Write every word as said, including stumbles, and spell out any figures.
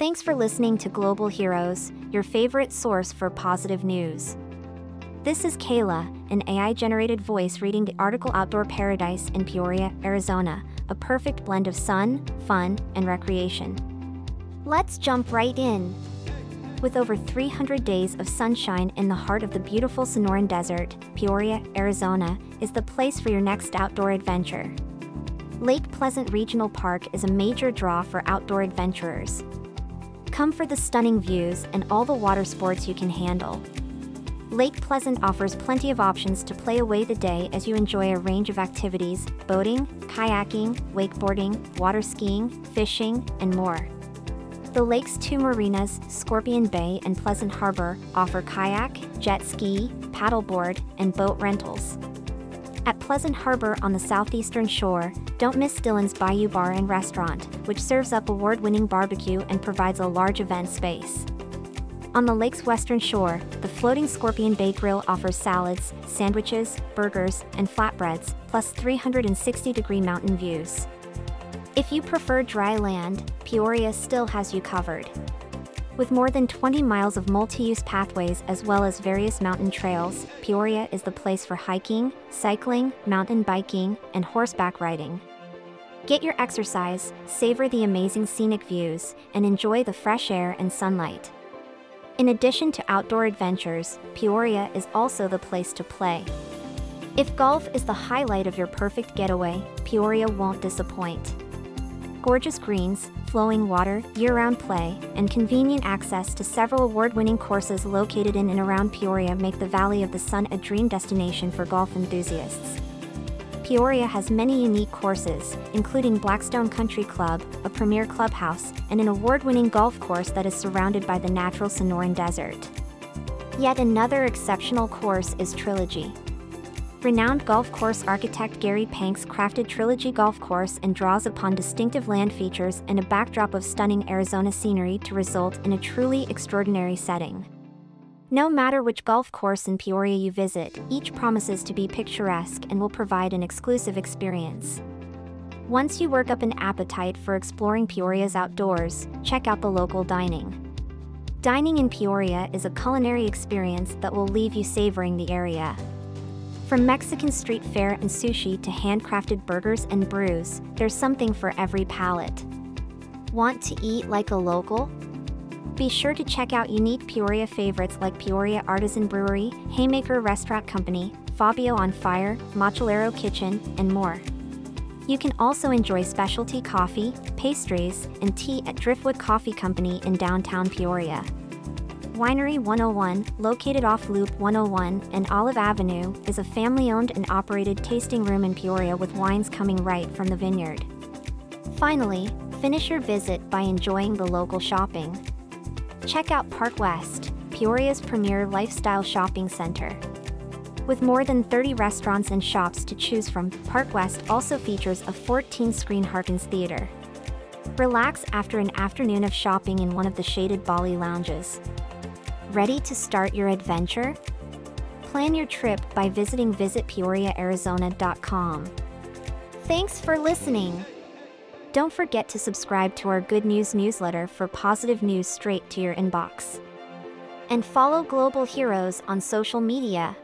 Thanks for listening to Global Heroes, your favorite source for positive news. This is Kayla, an A I-generated voice reading the article Outdoor Paradise in Peoria, Arizona, a perfect blend of sun, fun, and recreation. Let's jump right in. With over three hundred days of sunshine in the heart of the beautiful Sonoran Desert, Peoria, Arizona, is the place for your next outdoor adventure. Lake Pleasant Regional Park is a major draw for outdoor adventurers. Come for the stunning views and all the water sports you can handle. Lake Pleasant offers plenty of options to play away the day as you enjoy a range of activities: boating, kayaking, wakeboarding, water skiing, fishing, and more. The lake's two marinas, Scorpion Bay and Pleasant Harbor, offer kayak, jet ski, paddleboard, and boat rentals. At Pleasant Harbor on the southeastern shore, don't miss Dylan's Bayou Bar and Restaurant, which serves up award-winning barbecue and provides a large event space. On the lake's western shore, the floating Scorpion Bay Grill offers salads, sandwiches, burgers, and flatbreads, plus three hundred sixty degree mountain views. If you prefer dry land, Peoria still has you covered. With more than twenty miles of multi-use pathways as well as various mountain trails, Peoria is the place for hiking, cycling, mountain biking, and horseback riding. Get your exercise, savor the amazing scenic views, and enjoy the fresh air and sunlight. In addition to outdoor adventures, Peoria is also the place to play. If golf is the highlight of your perfect getaway, Peoria won't disappoint. Gorgeous greens, flowing water, year-round play, and convenient access to several award-winning courses located in and around Peoria make the Valley of the Sun a dream destination for golf enthusiasts. Peoria has many unique courses, including Blackstone Country Club, a premier clubhouse, and an award-winning golf course that is surrounded by the natural Sonoran Desert. Yet another exceptional course is Trilogy. Renowned golf course architect Gary Panks crafted Trilogy Golf Course and draws upon distinctive land features and a backdrop of stunning Arizona scenery to result in a truly extraordinary setting. No matter which golf course in Peoria you visit, each promises to be picturesque and will provide an exclusive experience. Once you work up an appetite for exploring Peoria's outdoors, check out the local dining. Dining in Peoria is a culinary experience that will leave you savoring the area. From Mexican street fare and sushi to handcrafted burgers and brews, there's something for every palate. Want to eat like a local? Be sure to check out unique Peoria favorites like Peoria Artisan Brewery, Haymaker Restaurant Company, Fabio on Fire, Machelero Kitchen, and more. You can also enjoy specialty coffee, pastries, and tea at Driftwood Coffee Company in downtown Peoria. Winery one oh one, located off Loop one oh one and Olive Avenue, is a family-owned and operated tasting room in Peoria with wines coming right from the vineyard. Finally, finish your visit by enjoying the local shopping. Check out Park West, Peoria's premier lifestyle shopping center. With more than thirty restaurants and shops to choose from, Park West also features a fourteen screen Harkins Theater. Relax after an afternoon of shopping in one of the shaded Bali lounges. Ready to start your adventure? Plan your trip by visiting visit peoria arizona dot com. Thanks for listening. Don't forget to subscribe to our Good News newsletter for positive news straight to your inbox. And follow Global Heroes on social media.